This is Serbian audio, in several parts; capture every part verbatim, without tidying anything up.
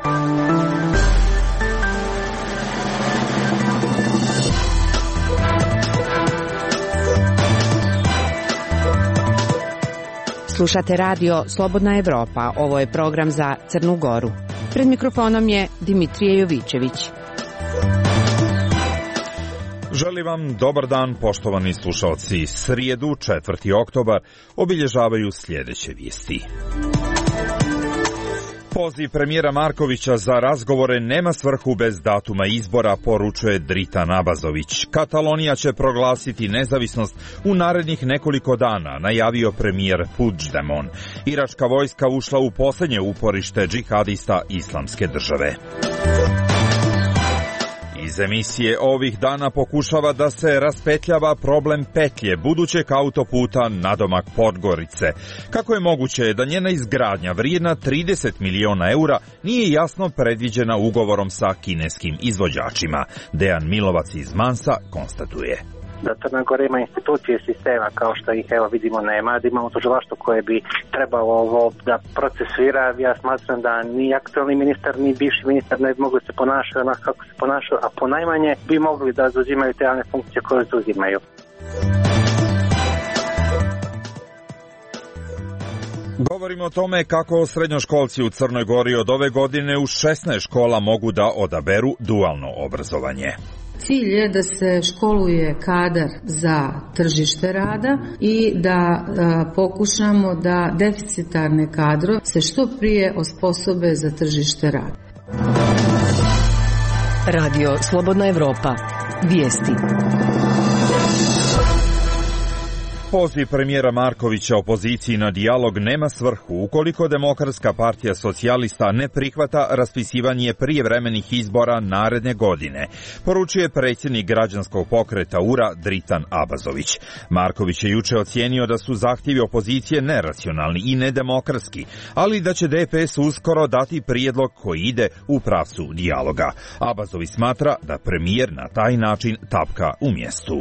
Slušate radio Slobodna Evropa. Ovo je program za Crnu Goru. Pred mikrofonom je Dimitrije Jovićević. Želim vam dobar dan, poštovani slušalci. Srijedu, četvrti oktobar, obilježavaju sljedeće vijesti. Poziv premijera Markovića za razgovore nema svrhu bez datuma izbora, poručuje Dritan Abazović. Katalonija će proglasiti nezavisnost u narednih nekoliko dana, najavio premijer Puigdemont. Iračka vojska ušla u posljednje uporište džihadista Islamske države. Iz emisije ovih dana pokušava da se raspetljava problem petlje budućeg autoputa nadomak Podgorice. Kako je moguće da njena izgradnja vrijedna trideset miliona eura nije jasno predviđena ugovorom sa kineskim izvođačima? Dejan Milovac iz Mansa konstatuje. Da Crna Gora ima institucije sistema kao što ih evo vidimo nema, da imamo tužilaštvo koje bi trebalo ovo da procesuira. Ja smatram da ni aktualni ministar ni bivši ministar ne bi mogli se ponašati onako kako se ponašaju, a ponajmanje bi mogli da zauzimaju te javne funkcije koje zauzimaju. Govorimo o tome kako srednjoškolci u Crnoj Gori od ove godine u šesnaest škola mogu da odaberu dualno obrazovanje. Cilj je da se školuje kadar za tržište rada i da a, pokušamo da deficitarne kadrove se što prije osposobe za tržište rada. Radio Slobodna Evropa. Vijesti. Poziv premijera Markovića opoziciji na dijalog nema svrhu ukoliko Demokratska partija socijalista ne prihvata raspisivanje prijevremenih izbora naredne godine, poručuje predsjednik građanskog pokreta U R A Dritan Abazović. Marković je juče ocijenio da su zahtjevi opozicije neracionalni i nedemokratski, ali da će D P S uskoro dati prijedlog koji ide u pravcu dijaloga. Abazović smatra da premijer na taj način tapka u mjestu.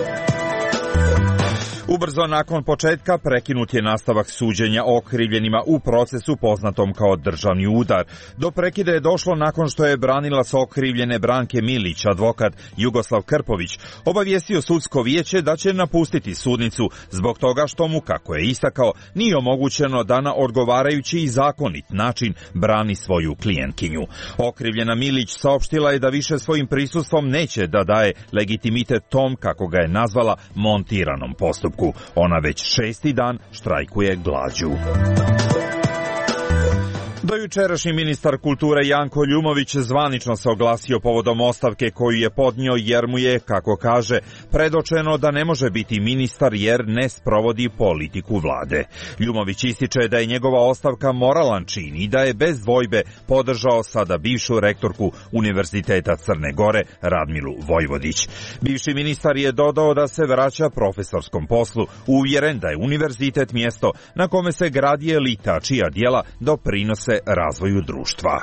Ubrzo nakon početka prekinut je nastavak suđenja okrivljenima u procesu poznatom kao državni udar. Do prekida je došlo nakon što je branilac okrivljene Branke Milić, advokat Jugoslav Krpović, obavijestio sudsko vijeće da će napustiti sudnicu zbog toga što mu, kako je istakao, nije omogućeno da na odgovarajući i zakonit način brani svoju klijentkinju. Okrivljena Milić saopštila je da više svojim prisustvom neće da daje legitimitet tom, kako ga je nazvala, montiranom postupku. Ona već šesti dan štrajkuje glađu. Dojučerašnji ministar kulture Janko Ljumović zvanično se oglasio povodom ostavke koju je podnio jer mu je, kako kaže, predočeno da ne može biti ministar jer ne sprovodi politiku vlade. Ljumović ističe da je njegova ostavka moralan čin i da je bez dvojbe podržao sada bivšu rektorku Univerziteta Crne Gore Radmilu Vojvodić. Bivši ministar je dodao da se vraća profesorskom poslu, uvjeren da je univerzitet mjesto na kome se gradi elita čija djela doprinose razvoju društva.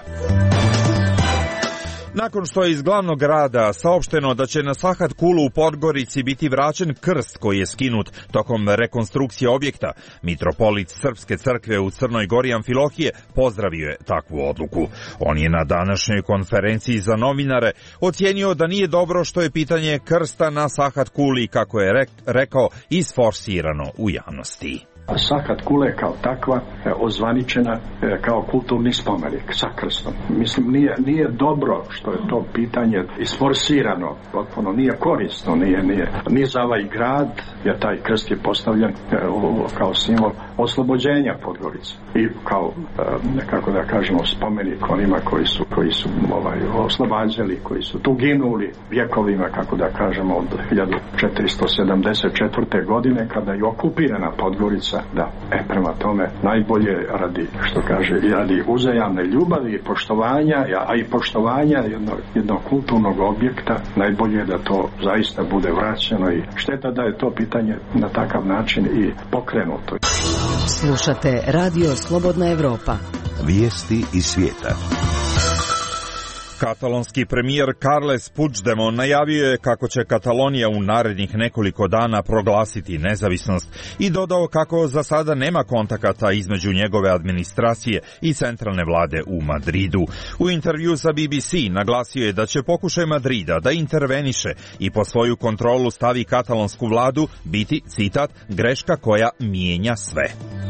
Nakon što je iz glavnog grada saopšteno da će na Sahat Kulu u Podgorici biti vraćen krst koji je skinut tokom rekonstrukcije objekta, mitropolit Srpske crkve u Crnoj Gori Amfilohije pozdravio je takvu odluku. On je na današnjoj konferenciji za novinare ocijenio da nije dobro što je pitanje krsta na Sahat Kuli, kako je rekao, isforsirano u javnosti. Sahat Kule kao takva e, ozvaničena e, kao kulturni spomenik sa krstom. Mislim, nije, nije dobro što je to pitanje isforsirano, potpuno nije korisno, nije, nije, nije za ovaj grad, jer taj krst je postavljen e, kao simbol oslobođenja Podgorice i kao, e, kako da kažemo, spomenik onima koji su, koji su ovaj, oslobađali, koji su tu ginuli vjekovima, kako da kažemo, od hiljadu četiristo sedamdeset četvrte. godine kada je okupirana Podgorica. Da, e prema tome najbolje radi, što kaže, i radi uzajamne ljubavi i poštovanja, a i poštovanja jednog, jednog kulturnog objekta, najbolje je da to zaista bude vraćeno i šteta da je to pitanje na takav način i pokrenuto. Slušate Radio Slobodna Evropa. Vijesti iz svijeta. Katalonski premijer Carles Puigdemont najavio je kako će Katalonija u narednih nekoliko dana proglasiti nezavisnost i dodao kako za sada nema kontakata između njegove administracije i centralne vlade u Madridu. U intervju za B B C naglasio je da će pokušaj Madrida da interveniše i pod svoju kontrolu stavi katalonsku vladu biti, citat, greška koja mijenja sve.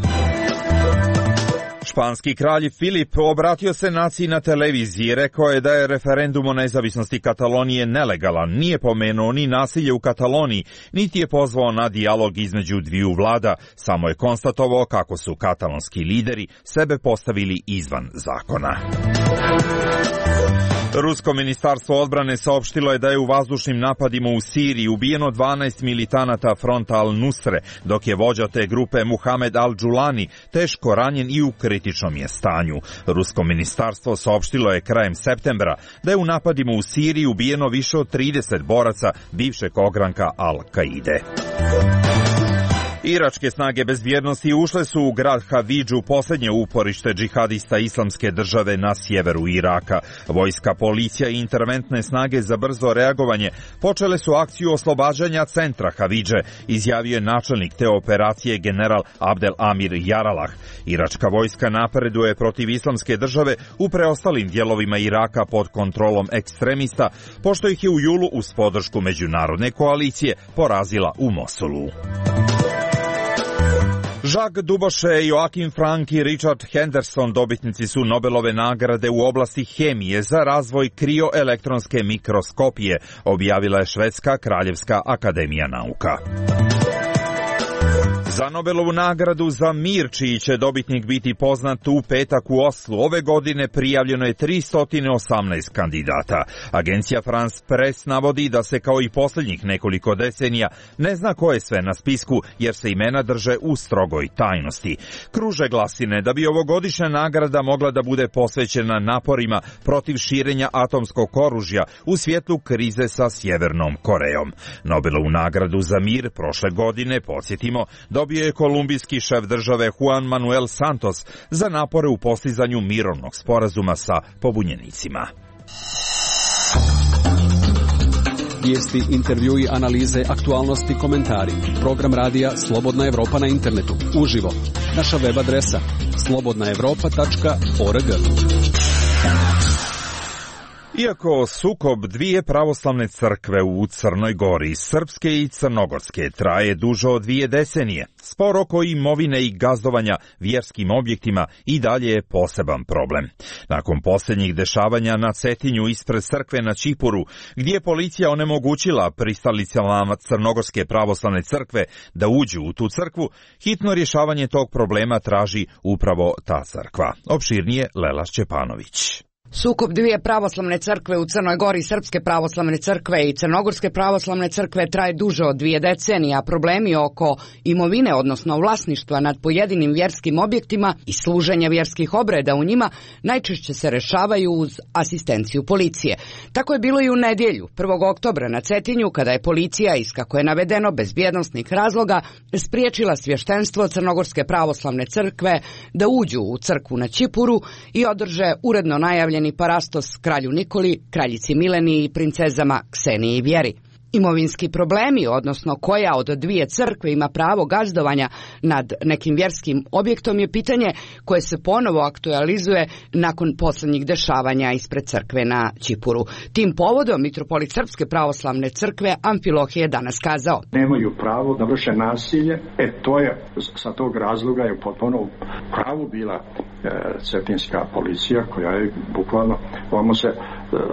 Španski kralj Filip obratio se naciji na televiziji i rekao je da je referendum o nezavisnosti Katalonije nelegalan, nije pomenuo ni nasilje u Kataloniji, niti je pozvao na dijalog između dviju vlada, samo je konstatovao kako su katalonski lideri sebe postavili izvan zakona. Rusko ministarstvo odbrane saopštilo je da je u vazdušnim napadima u Siriji ubijeno dvanaest militanata fronta Al-Nusre, dok je vođa te grupe Muhamed Al-Džulani teško ranjen i u kritičnom je stanju. Rusko ministarstvo saopštilo je krajem septembra da je u napadima u Siriji ubijeno više od trideset boraca bivšeg ogranka Al-Kaide. Iračke snage bezbjednosti ušle su u grad Havidžu, posljednje uporište džihadista Islamske države na sjeveru Iraka. Vojska, policija i interventne snage za brzo reagovanje počele su akciju oslobađanja centra Havidže, izjavio je načelnik te operacije general Abdel Amir Jaralah. Iračka vojska napreduje protiv Islamske države u preostalim dijelovima Iraka pod kontrolom ekstremista, pošto ih je u julu uz podršku međunarodne koalicije porazila u Mosulu. Jacques Dubochet, Joachim Frank i Richard Henderson dobitnici su Nobelove nagrade u oblasti hemije za razvoj krioelektronske mikroskopije, objavila je Švedska kraljevska akademija nauka. Za Nobelovu nagradu za mir, čiji će dobitnik biti poznat u petak u Oslu, ove godine prijavljeno je tristo osamnaest kandidata. Agencija France Press navodi da se kao i posljednjih nekoliko decenija ne zna ko je sve na spisku, jer se imena drže u strogoj tajnosti. Kruže glasine da bi ovogodišnja nagrada mogla da bude posvećena naporima protiv širenja atomskog oružja u svjetlu krize sa Sjevernom Korejom. Nobelovu nagradu za mir prošle godine, podsjetimo, dobio je kolumbijski šef države Juan Manuel Santos za napore u postizanju mirovnog sporazuma sa pobunjenicima. Vijesti, intervjui, analize, aktualnosti, komentari. Program radija Slobodna Evropa na internetu. Uživo. Naša web adresa slobodna evropa tačka org. Iako sukob dvije pravoslavne crkve u Crnoj Gori, srpske i crnogorske, traje duže od dvije decenije, spor oko imovine i gazdovanja vjerskim objektima i dalje je poseban problem. Nakon posljednjih dešavanja na Cetinju ispred crkve na Čipuru, gdje je policija onemogućila pristalicama Crnogorske pravoslavne crkve da uđu u tu crkvu, hitno rješavanje tog problema traži upravo ta crkva. Opširnije Lela Šćepanović. Sukob dvije pravoslavne crkve u Crnoj Gori, Srpske pravoslavne crkve i Crnogorske pravoslavne crkve, traje duže od dvije decenije, a problemi oko imovine, odnosno vlasništva nad pojedinim vjerskim objektima i služenja vjerskih obreda u njima najčešće se rešavaju uz asistenciju policije. Tako je bilo i u nedjelju, prvog oktobra na Cetinju, kada je policija, iz kako je navedeno bezbjednosnih razloga, spriječila svještenstvo Crnogorske pravoslavne crkve da uđu u crkvu na Čipuru i održe uredno najavljeni parastos kralju Nikoli, kraljici Mileni i princezama Kseniji i Vjeri. Imovinski problemi, odnosno koja od dvije crkve ima pravo gazdovanja nad nekim vjerskim objektom, je pitanje koje se ponovo aktualizuje nakon posljednjih dešavanja ispred crkve na Čipuru. Tim povodom mitropolit Srpske pravoslavne crkve Amfilohije je danas kazao: nemaju pravo da vrše nasilje, e to je, sa tog razloga je potpuno u pravu bila e, cetinska policija, koja je bukvalno, ovamo se e,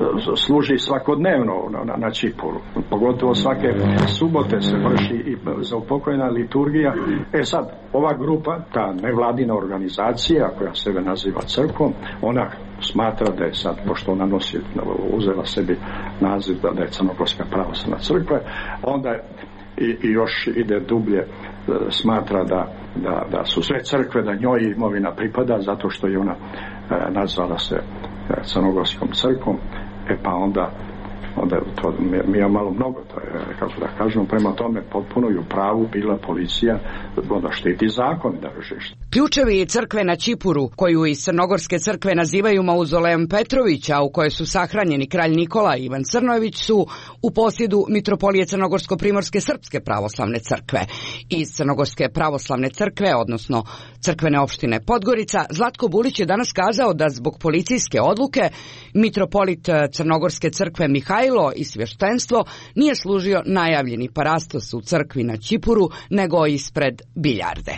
služi svakodnevno na, na, na Čipuru. Pogotovo svake subote se vrši i zaupokojena liturgija. E sad, ova grupa, ta nevladina organizacija koja sebe naziva crkvom, ona smatra da je sad, pošto ona nosi, uzela sebi naziv da je Crnogorska pravoslavna crkva, onda i, i još ide dublje, smatra da, da, da su sve crkve, da njoj imovina pripada zato što je ona nazvala se Crnogorskom crkvom. E pa onda onda to mi je malo mnogo, to je, kako da kažem, prema tome potpuno i u pravu bila policija da štiti zakon da držište. Ključevi crkve na Ćipuru, koju iz Crnogorske crkve nazivaju Mauzolejom Petrovića, u kojoj su sahranjeni kralj Nikola i Ivan Crnojević, su u posjedu Mitropolije Crnogorsko-Primorske Srpske pravoslavne crkve. Iz Crnogorske pravoslavne crkve, odnosno crkvene opštine Podgorica, Zlatko Bulić je danas kazao da zbog policijske odluke mitropolit Crnogorske crkve Mihajlo i svještenstvo nije služio najavljeni parastos u crkvi na Ćipuru, nego ispred biljarde.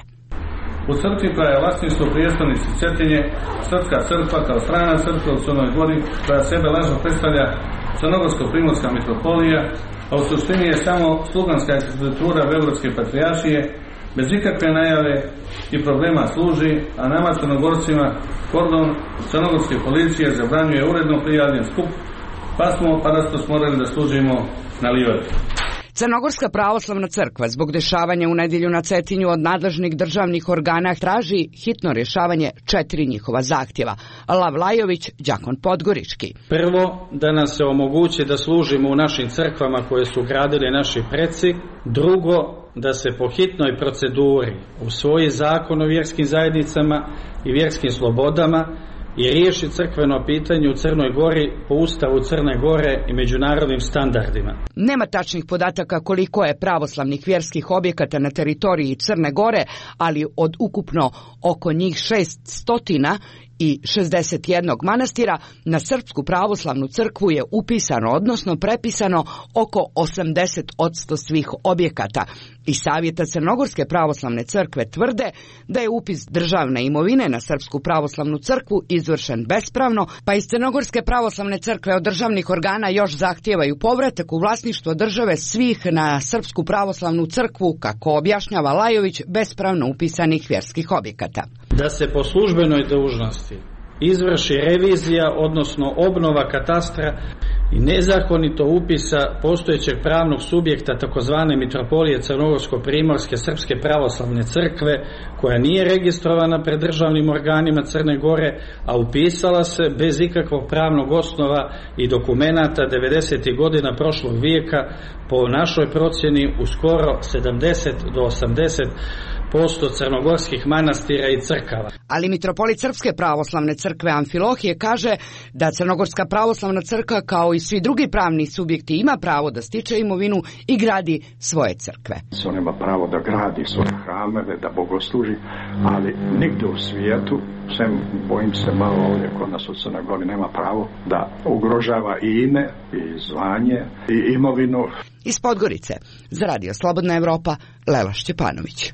U crkvi koja je vlasništvo prijestolnice Cetinje, Srpska crkva kao strana crkva u Crnoj Gori, koja sebe lažno predstavlja Crnogorsko-Primorska mitropolija, a u suštini je samo sluganska ekspeditura Beogradske patrijaršije, bez ikakve najave i problema služi, a nama Crnogorcima kordon Crnogorske policije zabranjuje uredno prijavljen skup, pa smo parastos morali da služimo na livadi. Crnogorska pravoslavna crkva zbog dešavanja u nedjelju na Cetinju od nadležnih državnih organa traži hitno rješavanje četiri njihova zahtjeva. Lav Lajović, đakon Podgorički. Prvo, da nas se omogući da služimo u našim crkvama koje su gradili naši preci. Drugo, da se po hitnoj proceduri usvoji zakon o vjerskim zajednicama i vjerskim slobodama i riješi crkveno pitanje u Crnoj Gori po Ustavu Crne Gore i međunarodnim standardima. Nema tačnih podataka koliko je pravoslavnih vjerskih objekata na teritoriji Crne Gore, ali od ukupno oko njih šest stotina i šezdeset jednog manastira na Srpsku pravoslavnu crkvu je upisano, odnosno prepisano oko osamdeset posto svih objekata. Iz Savjeta Crnogorske pravoslavne crkve tvrde da je upis državne imovine na Srpsku pravoslavnu crkvu izvršen bespravno, pa iz Crnogorske pravoslavne crkve od državnih organa još zahtijevaju povratak u vlasništvo države svih na Srpsku pravoslavnu crkvu, kako objašnjava Lajović, bespravno upisanih vjerskih objekata. Da se po službenoj dužnosti izvrši revizija, odnosno obnova katastra i nezakonito upisa postojećeg pravnog subjekta takozvane Mitropolije Crnogorsko-Primorske Srpske pravoslavne crkve, koja nije registrovana pred državnim organima Crne Gore, a upisala se bez ikakvog pravnog osnova i dokumenata devedesetih godina prošlog vijeka, po našoj procjeni u skoro sedamdeset do osamdeset posto crnogorskih manastira i crkava. Ali mitropolit Srpske pravoslavne crkve Amfilohije kaže da Crnogorska pravoslavna crkva, kao i svi drugi pravni subjekti, ima pravo da stiče imovinu i gradi svoje crkve. On ima pravo da gradi svoje hrameve, da bogosluži, ali nigde u svijetu, sem bojim se malo ovdje kod nas u Crnoj Gori, nema pravo da ugrožava i ime, i zvanje, i imovinu. Iz Podgorice, za Radio Slobodna Evropa, Lela Šćepanović.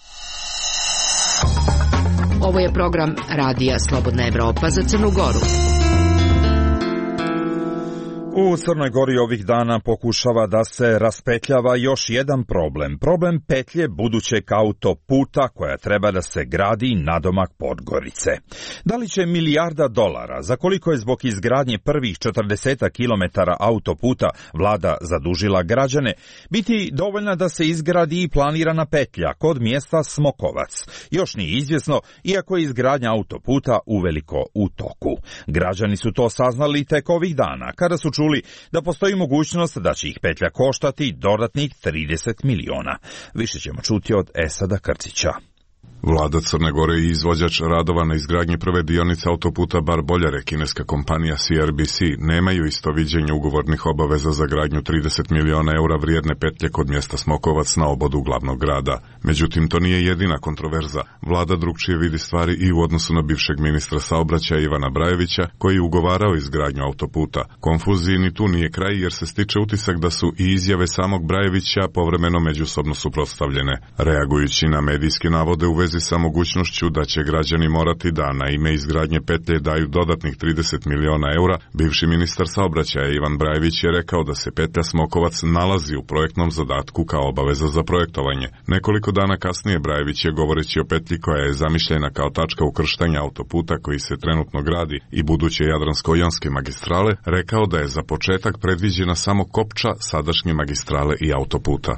Ovo je program Radija Slobodna Evropa za Crnu Goru. U Crnoj Gori ovih dana pokušava da se raspetljava još jedan problem. Problem petlje budućeg autoputa koja treba da se gradi nadomak Podgorice. Da li će milijarda dolara, za koliko je zbog izgradnje prvih četrdeset kilometara autoputa vlada zadužila građane, biti dovoljna da se izgradi i planirana petlja kod mjesta Smokovac? Još nije izvjesno, iako je izgradnja autoputa uveliko u toku. Građani su to saznali tek ovih dana, kada su čuli da postoji mogućnost da će ih petlja koštati dodatnih trideset miliona. Više ćemo čuti od Esada Krcića. Vlada Crne Gore i izvođač radova na izgradnji prve dionice autoputa Bar-Boljare, kineska kompanija C R B C, nemaju isto viđenje ugovornih obaveza za gradnju trideset miliona eura vrijedne petlje kod mjesta Smokovac na obodu glavnog grada. Međutim, to nije jedina kontroverza. Vlada drugčije vidi stvari i u odnosu na bivšeg ministra saobraćaja Ivana Brajevića, koji je ugovarao izgradnju autoputa. Konfuziji ni tu nije kraj, jer se stiče utisak da su i izjave samog Brajevića povremeno međusobno suprotstavljene. Reagujući na medijske navode u vezi sa mogućnošću da će građani morati da na ime izgradnje petlje daju dodatnih trideset miliona eura, bivši ministar saobraćaja Ivan Brajević je rekao da se petlja Smokovac nalazi u projektnom zadatku kao obaveza za projektovanje. Nekoliko dana kasnije Brajević je, govoreći o petlji koja je zamišljena kao tačka ukrštanja autoputa koji se trenutno gradi i buduće Jadransko-jonske magistrale, rekao da je za početak predviđena samo kopča sadašnje magistrale i autoputa.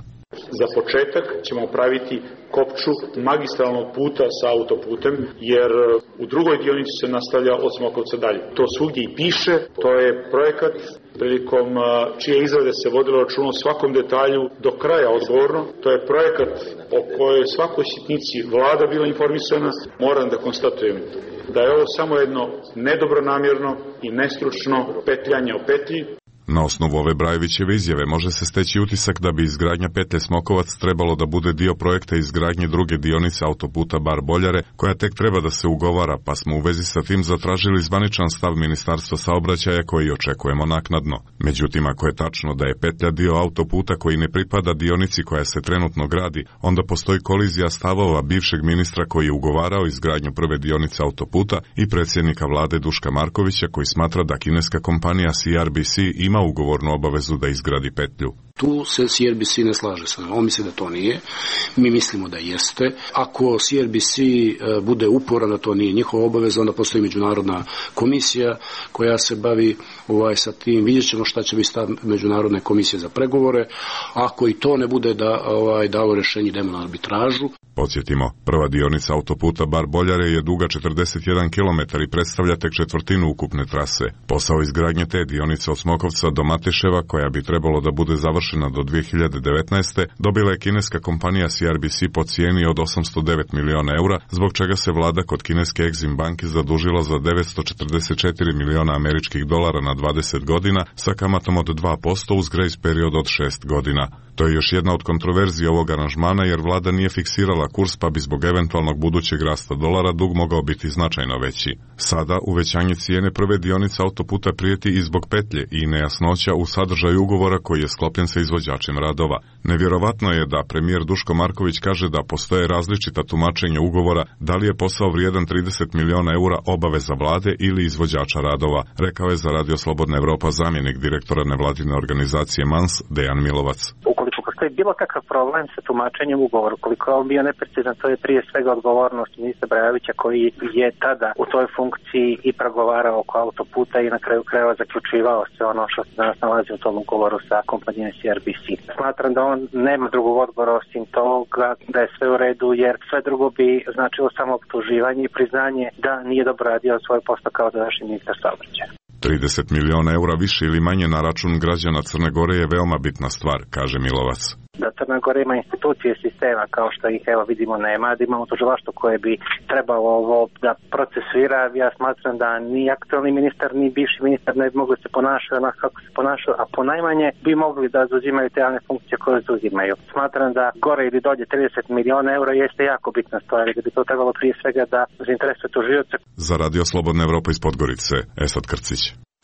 Za početak ćemo praviti kopču magistralnog puta sa autoputem, jer u drugoj dionici se nastavlja od Smokovca dalje. To svugdje i piše, to je projekat prilikom čije izrade se vodilo računa o svakom detalju do kraja odgovorno. To je projekat o kojoj svakoj sitnici vlada bila informisana. Moram da konstatujem da je ovo samo jedno nedobronamjerno i nestručno petljanje o petlji. Na osnovu ove Brajevićeve izjave može se steći utisak da bi izgradnja petlje Smokovac trebalo da bude dio projekta izgradnje druge dionice autoputa Bar-Boljare, koja tek treba da se ugovara, pa smo u vezi sa tim zatražili zvaničan stav Ministarstva saobraćaja koji očekujemo naknadno. Međutim, ako je tačno da je petlja dio autoputa koji ne pripada dionici koja se trenutno gradi, onda postoji kolizija stavova bivšeg ministra koji je ugovarao izgradnju prve dionice autoputa i predsjednika vlade Duška Markovića koji smatra da kineska kompanija C R B C ima ugovornu obavezu da izgradi petlju. Tu se C R B C ne slaže sa nama. On misli da to nije. Mi mislimo da jeste. Ako C R B C bude uporan da to nije njihova obaveza, onda postoji međunarodna komisija koja se bavi ovaj, sa tim. Vidjet ćemo šta će biti stav međunarodne komisije za pregovore. Ako i to ne bude da ovaj, dalo rješenje, idemo na arbitražu. Podsjetimo, prva dionica autoputa Bar-Boljare je duga četrdeset jedan kilometar i predstavlja tek četvrtinu ukupne trase. Posao izgradnje te dionice od Smokovca do Mateševa, koja bi trebalo da bude završena do dve hiljade devetnaeste. dobila je kineska kompanija C R B C po cijeni od osamsto devet miliona eura, zbog čega se vlada kod kineske Exim banke zadužila za devetsto četrdeset četiri miliona američkih dolara na dvadeset godina sa kamatom od dva posto uz grace period od šest godina. To je još jedna od kontroverzija ovog aranžmana jer vlada nije fiksirala kurs, pa bi zbog eventualnog budućeg rasta dolara dug mogao biti značajno veći. Sada uvećanje cijene prve dionice autoputa prijeti i zbog petlje i nejasnoća u sadržaju ugovora koji je sklopljen sa izvođačem radova. Nevjerovatno je da premijer Duško Marković kaže da postoje različita tumačenja ugovora, da li je posao vrijedan trideset miliona eura obaveza vlade ili izvođača radova, rekao je za Radio Slobodna Evropa zamjenik direktora nevladine organizacije Mans Dejan Milovac. Ukoliko postoji bilo kakav problem sa tumačenjem ugovora, koliko je on bio neprecizan, to je prije svega odgovornost ministra Brajevića koji je tada u toj funkciji i pregovarao oko autoputa i na kraju krajeva zaključivao se ono što se danas nalazi u tom ugovoru sa kompanijom C R B C. Smatram da on nema drugog odgovora osim toga da je sve u redu, jer sve drugo bi značilo samo optuživanje i priznanje da nije dobro radio svoj posao kao današnji ministar saobraćaja. trideset miliona eura više ili manje na račun građana Crne Gore je veoma bitna stvar, kaže Milovac. Da Crna Gora ima institucije sistema kao što ih evo vidimo nema, da imamo tužilaštvo koje bi trebalo ovo da procesuira. Ja smatram da ni aktualni ministar ni bivši ministar ne bi mogli se ponašati onako kako se ponašaju, a ponajmanje bi mogli da zauzimaju te javne funkcije koje zauzimaju. Smatram da gore ili dolje trideset miliona eura jeste jako bitna stvar i da bi to trebalo prije svega da zainteresuje tužioce. Za Radio Slobodna Evropa iz Podgorice, Esad Krcić.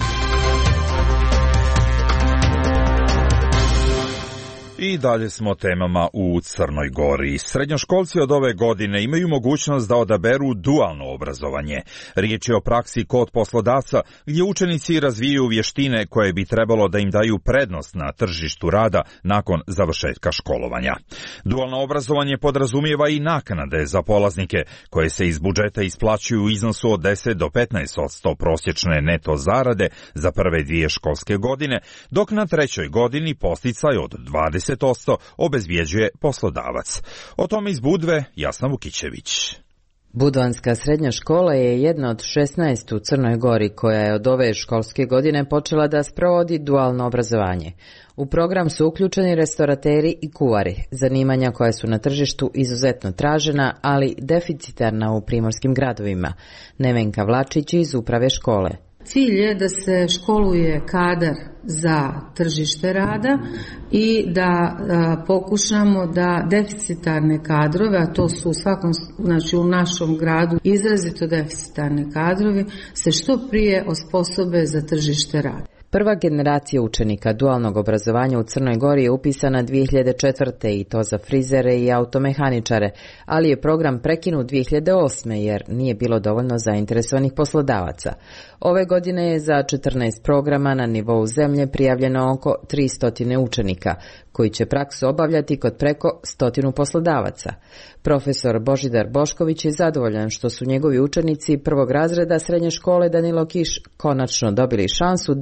I dalje smo temama u Crnoj Gori. Srednjoškolci od ove godine imaju mogućnost da odaberu dualno obrazovanje. Riječ je o praksi kod poslodavca gdje učenici razvijaju vještine koje bi trebalo da im daju prednost na tržištu rada nakon završetka školovanja. Dualno obrazovanje podrazumijeva i naknade za polaznike koje se iz budžeta isplaćuju u iznosu od deset do petnaest posto prosječne neto zarade za prve dvije školske godine, dok na trećoj godini posticaj od dvadeset posto obezbjeđuje poslodavac. O tome iz Budve Jasna Vukićević. Budvanska srednja škola je jedna od šesnaest u Crnoj Gori koja je od ove školske godine počela da sprovodi dualno obrazovanje. U program su uključeni restorateri i kuvari, zanimanja koja su na tržištu izuzetno tražena, ali deficitarna u primorskim gradovima. Nevenka Vlačić iz uprave škole. Cilj je da se školuje kadar za tržište rada i da a, pokušamo da deficitarne kadrove, a to su u svakom, znači u našom gradu izrazito deficitarne kadrovi, se što prije osposobe za tržište rada. Prva generacija učenika dualnog obrazovanja u Crnoj Gori je upisana dvije hiljade četvrte i to za frizere i automehaničare, ali je program prekinut dvije hiljade osme jer nije bilo dovoljno zainteresovanih poslodavaca. Ove godine je za četrnaest programa na nivou zemlje prijavljeno oko tristo učenika, koji će praksu obavljati kod preko stotinu poslodavaca. Profesor Božidar Bošković je zadovoljan što su njegovi učenici prvog razreda srednje škole Danilo Kiš konačno dobili šansu da teoretski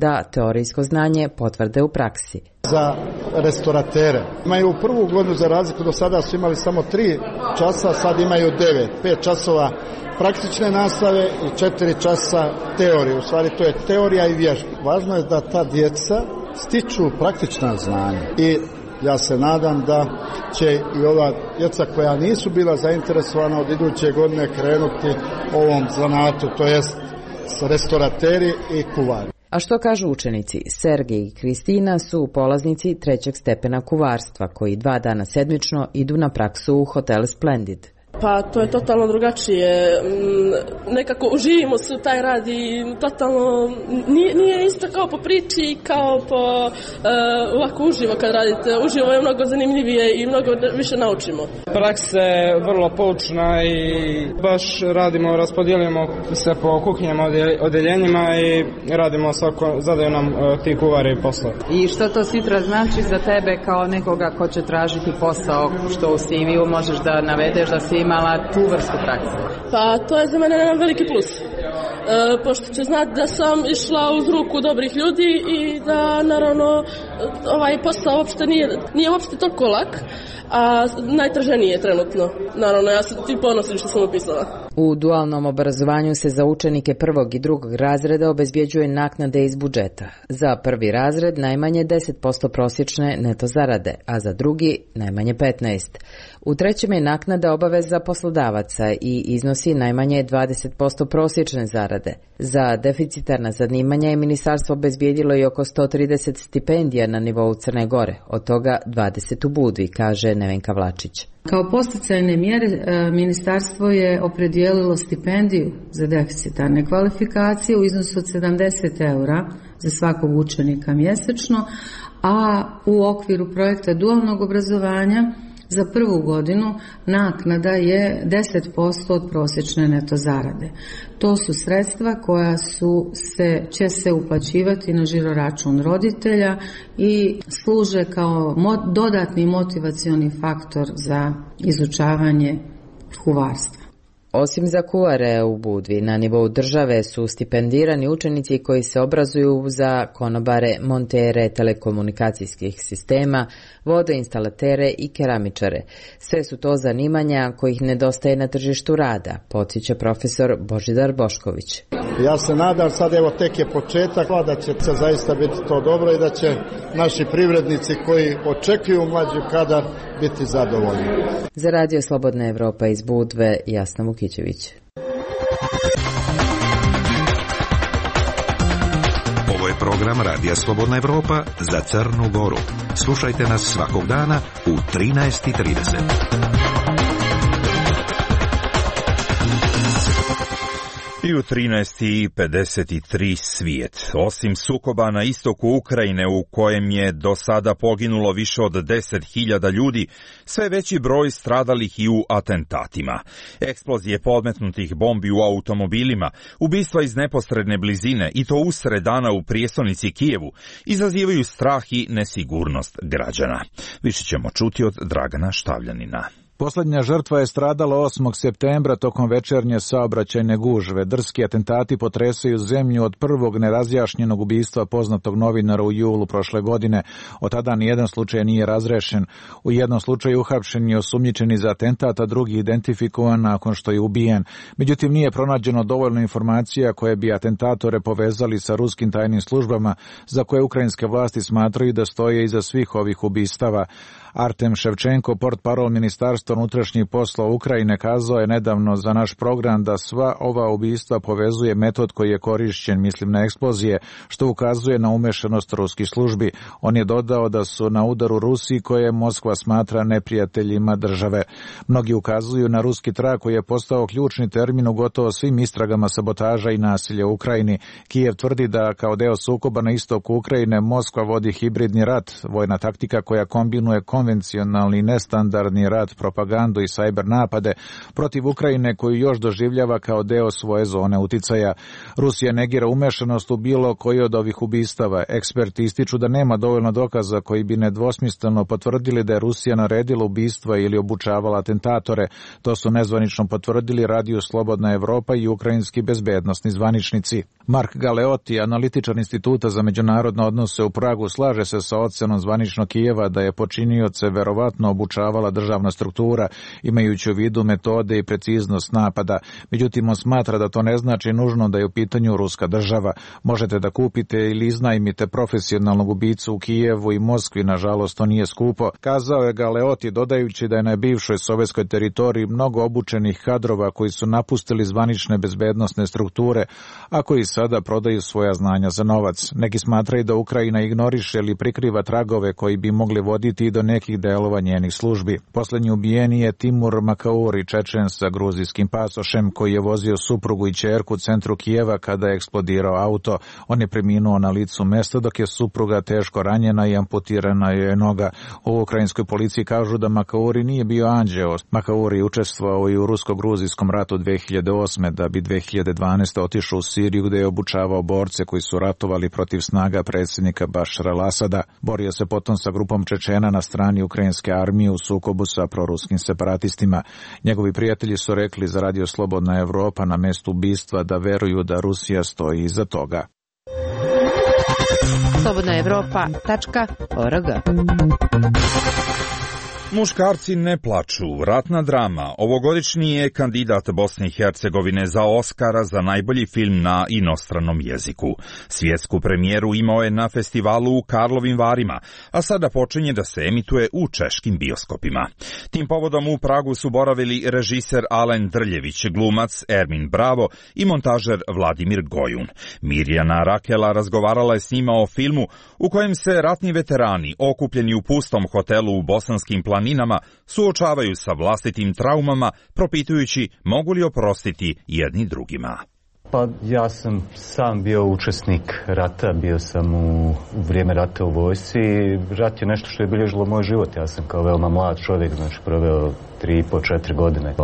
teorijsko znanje potvrde u praksi. Za restoratere imaju prvu godinu, za razliku do sada su imali samo tri časa, sad imaju devet, pet časova praktične nastave i četiri časa teorije. U stvari to je teorija i vježba. Važno je da ta djeca stiču praktična znanja i ja se nadam da će i ova djeca koja nisu bila zainteresovana od iduće godine krenuti ovom zanatu, to jest restorateri i kuvari. A što kažu učenici? Sergej i Kristina su polaznici trećeg stepena kuvarstva koji dva dana sedmično idu na praksu u hotel Splendid. Pa to je totalno drugačije, nekako uživimo se u taj rad i totalno nije, nije isto kao po priči, kao po uh, ovako uživo kad radite, uživo je mnogo zanimljivije i mnogo više naučimo. Praksa je vrlo poučna i baš radimo, raspodijelimo se po kuhinjama, odeljenjima i radimo svako, zadaju nam uh, ti kuvari posao. I što to sutra znači za tebe kao nekoga ko će tražiti posao, što u C V-u možeš da navedeš da si imala tu vrstu prakse? Pa to je za mene jedan veliki plus. E, pošto će znati da sam išla uz ruku dobrih ljudi i da naravno ovaj posao uopšte nije, nije uopšte toliko lak, a najtraženiji je trenutno. Naravno, ja se ti ponosim što sam upisala. U dualnom obrazovanju se za učenike prvog i drugog razreda obezbjeđuje naknade iz budžeta. Za prvi razred najmanje deset posto prosječne neto zarade, a za drugi najmanje petnaest posto. U trećem je naknada obaveza poslodavaca i iznosi najmanje dvadeset posto prosječne zarade. Za deficitarna zanimanja je ministarstvo obezbijedilo i oko sto trideset stipendija na nivou Crne Gore, od toga dvadeset u Budvi, kaže Nevenka Vlačić. Kao posticajne mjere ministarstvo je opredijelilo stipendiju za deficitarne kvalifikacije u iznosu od sedamdeset eura za svakog učenika mjesečno, a u okviru projekta dualnog obrazovanja za prvu godinu naknada je deset posto od prosječne neto zarade. To su sredstva koja su se, će se uplaćivati na žiro račun roditelja i služe kao mo- dodatni motivacioni faktor za izučavanje kuvarstva. Osim za kuvare u Budvi, na nivou države su stipendirani učenici koji se obrazuju za konobare, montere telekomunikacijskih sistema, vodoinstalatere i keramičare. Sve su to zanimanja kojih nedostaje na tržištu rada, podsjeća profesor Božidar Bošković. Ja se nadam, sad evo tek je početak, da će se zaista biti to dobro i da će naši privrednici koji očekuju mlađi kadar biti zadovoljni. Za Radio Slobodna Evropa iz Budve, Jasna Vukićević. Ovo je program Radija Slobodna Evropa za Crnu Goru. Slušajte nas svakog dana u trinaest i trideset. I u trinaest i pedeset tri svijet. Osim sukoba na istoku Ukrajine u kojem je do sada poginulo više od deset hiljada ljudi, sve veći broj stradalih i u atentatima. Eksplozije podmetnutih bombi u automobilima, ubistva iz neposredne blizine i to usred dana u prijestolnici Kijevu izazivaju strah i nesigurnost građana. Više ćemo čuti od Dragana Štavljanina. Poslednja žrtva je stradala osmog septembra tokom večernje saobraćajne gužve. Drski atentati potresaju zemlju od prvog nerazjašnjenog ubistva poznatog novinara u julu prošle godine. Od tada nijedan slučaj nije razrešen. U jednom slučaju uhapšen je osumnjičeni za atentat, a drugi identifikovan nakon što je ubijen. Međutim, nije pronađeno dovoljno informacija koje bi atentatore povezali sa ruskim tajnim službama, za koje ukrajinske vlasti smatraju da stoje iza svih ovih ubistava. Artem Ševčenko, portparol Ministarstva unutrašnjih poslova Ukrajine, kazao je nedavno za naš program da sva ova ubistva povezuje metod koji je korišćen, mislim na eksplozije, što ukazuje na umešanost ruskih službi. On je dodao da su na udaru Rusiji koje Moskva smatra neprijateljima države. Mnogi ukazuju na ruski trag koji je postao ključni termin u gotovo svim istragama sabotaža i nasilja u Ukrajini. Kijev tvrdi da kao deo sukoba na istoku Ukrajine Moskva vodi hibridni rat, vojna taktika koja kombinuje konvencionalni i nestandardni rat propaganda propagandu i sajber napade protiv Ukrajine koju još doživljava kao deo svoje zone uticaja. Rusija negira umešanost u bilo koji od ovih ubistava. Eksperti ističu da nema dovoljno dokaza koji bi nedvosmisleno potvrdili da je Rusija naredila ubistva ili obučavala atentatore. To su nezvanično potvrdili Radio Slobodna Evropa i ukrajinski bezbednosni zvaničnici. Mark Galeotti, analitičar Instituta za međunarodne odnose u Pragu, slaže se sa ocenom zvaničnog Kijeva da je počinioce verovatno obučavala državna struktura, imajući u vidu metode i preciznost napada. Međutim, on smatra da to ne znači nužno da je u pitanju ruska država. Možete da kupite ili iznajmite profesionalnog ubicu u Kijevu i Moskvi, nažalost to nije skupo, kazao je Galeotti, dodajući da je na bivšoj sovjetskoj teritoriji mnogo obučenih kadrova koji su napustili zvanične bezbednosne strukture, a koji sada prodaju svoja znanja za novac. Neki smatraju da Ukrajina ignoriše ili prikriva tragove koji bi mogli voditi i do nekih delova njenih službi. Poslednji ubijeni je Timur Makauri, Čečen sa gruzijskim pasošem, koji je vozio suprugu i ćerku u centru Kijeva kada je eksplodirao auto. On je preminuo na licu mesta, dok je supruga teško ranjena i amputirana je noga. U ukrajinskoj policiji kažu da Makauri nije bio anđeo. Makauri je učestvovao i u rusko-gruzijskom ratu dve hiljade osme, da bi dve hiljade dvanaeste. otišao u Siriju gde je obučavao borce koji su ratovali protiv snaga predsjednika Bašara al-Asada. Borio se potom sa grupom Čečena na strani ukrajinske armije u sukobu sa proruskim separatistima. Njegovi prijatelji su rekli za Radio Slobodna Evropa na mestu ubistva da veruju da Rusija stoji iza toga. slobodna evropa tačka org. Muškarci ne plaču, ratna drama. Ovogodišnji je kandidat Bosne i Hercegovine za Oskara za najbolji film na inostranom jeziku. Svjetsku premijeru imao je na festivalu u Karlovim Varima, a sada počinje da se emituje u češkim bioskopima. Tim povodom u Pragu su boravili režiser Alen Drljević, glumac Ermin Bravo i montažer Vladimir Gojun. Mirjana Rakela razgovarala je s njima o filmu u kojem se ratni veterani okupljeni u pustom hotelu u bosanskim planinama suočavaju sa vlastitim traumama, propitujući mogu li oprostiti jedni drugima. Pa ja sam sam bio učesnik rata, bio sam u, u vrijeme rata u vojsci. Rat je nešto što je bilježilo moj život. Ja sam kao veoma mlad čovjek, znači proveo tri i po, četiri godine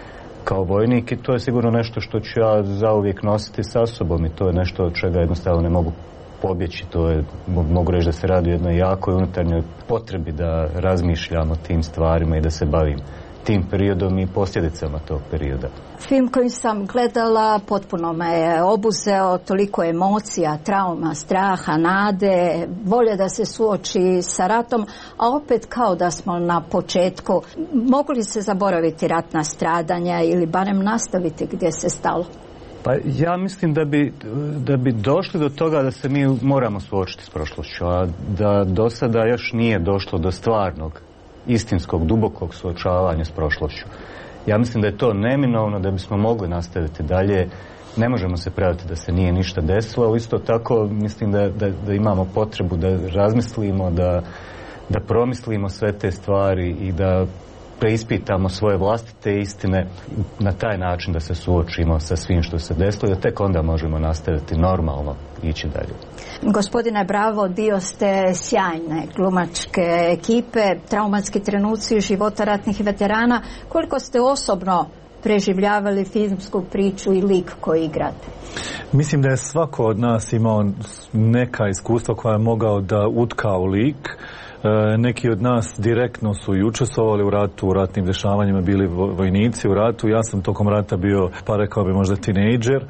kao vojnik i to je sigurno nešto što ću ja zauvijek nositi sa sobom i to je nešto od čega jednostavno ne mogu pobjeći. To je, mogu reći da se radi o jednoj jakoj unutarnjoj potrebi da razmišljam o tim stvarima i da se bavim tim periodom i posljedicama tog perioda. Film koji sam gledala potpuno me je obuzeo, toliko emocija, trauma, straha, nade, volje da se suoči sa ratom, a opet kao da smo na početku. Mogu li se zaboraviti ratna stradanja ili barem nastaviti gdje se stalo? Pa ja mislim da bi, da bi došli do toga da se mi moramo suočiti s prošlošću, a da do sada još nije došlo do stvarnog, istinskog, dubokog suočavanja s prošlošću. Ja mislim da je to neminovno da bismo mogli nastaviti dalje. Ne možemo se praviti da se nije ništa desilo, isto tako mislim da, da, da imamo potrebu da razmislimo, da, da promislimo sve te stvari i da preispitamo svoje vlastite istine na taj način da se suočimo sa svim što se desilo i da tek onda možemo nastaviti normalno ići dalje. Gospodine Bravo, dio ste sjajne glumačke ekipe, traumatski trenuci života ratnih veterana. Koliko ste osobno preživljavali filmsku priču i lik koji igrate? Mislim da je svako od nas imao neka iskustva koja je mogao da utka u lik. E, neki od nas direktno su i učestvovali u ratu, u ratnim dešavanjima, bili vojnici u ratu. Ja sam tokom rata bio, pa rekao bi možda tinejdžer,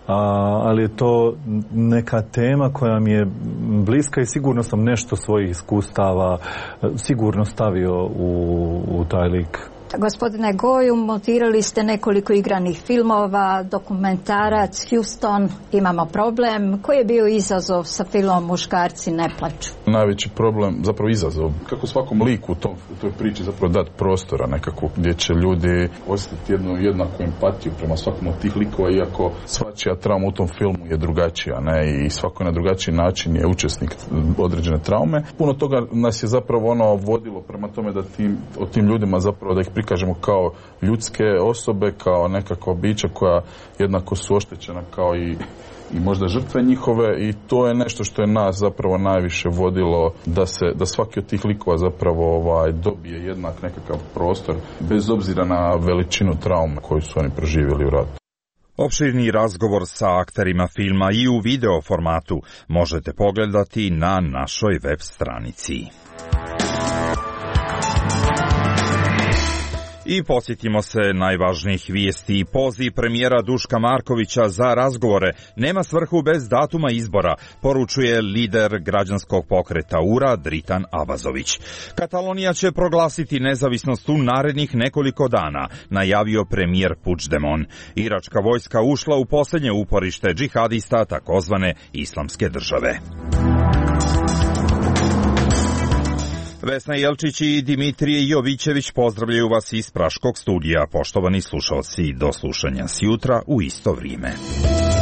ali je to neka tema koja mi je bliska i sigurno sam nešto svojih iskustava sigurno stavio u, u taj lik. Gospodine Goju, montirali ste nekoliko igranih filmova, dokumentarac Houston, imamo problem. Koji je bio izazov sa filmom Muškarci ne plaču? Najveći problem, zapravo izazov, kako svakom liku u, tom, u toj priči zapravo dati prostora nekako gdje će ljudi osjetiti jednu jednaku empatiju prema svakom od tih likova, iako svačija trauma u tom filmu je drugačija, ne, i svako na drugačiji način je učesnik određene traume. Puno toga nas je zapravo ono vodilo prema tome da tim, o tim ljudima zapravo da ih prikažemo kao ljudske osobe, kao nekakva bića koja jednako su oštećena kao i i možda žrtve njihove, i to je nešto što je nas zapravo najviše vodilo da se da svaki od tih likova zapravo ovaj dobije jednak nekakav prostor bez obzira na veličinu traume koju su oni proživjeli u ratu. Opširni razgovor sa akterima filma i u video formatu možete pogledati na našoj web stranici. I podsjetimo se najvažnijih vijesti i poziv premijera Duška Markovića za razgovore nema svrhu bez datuma izbora, poručuje lider građanskog pokreta U R A Dritan Abazović. Katalonija će proglasiti nezavisnost u narednih nekoliko dana, najavio premijer Puigdemont. Iračka vojska ušla u posljednje uporište džihadista takozvane Islamske države. Vesna Jelčić i Dimitrije Jovićević pozdravljaju vas iz Praškog studija. Poštovani slušalci, do slušanja sjutra u isto vrijeme.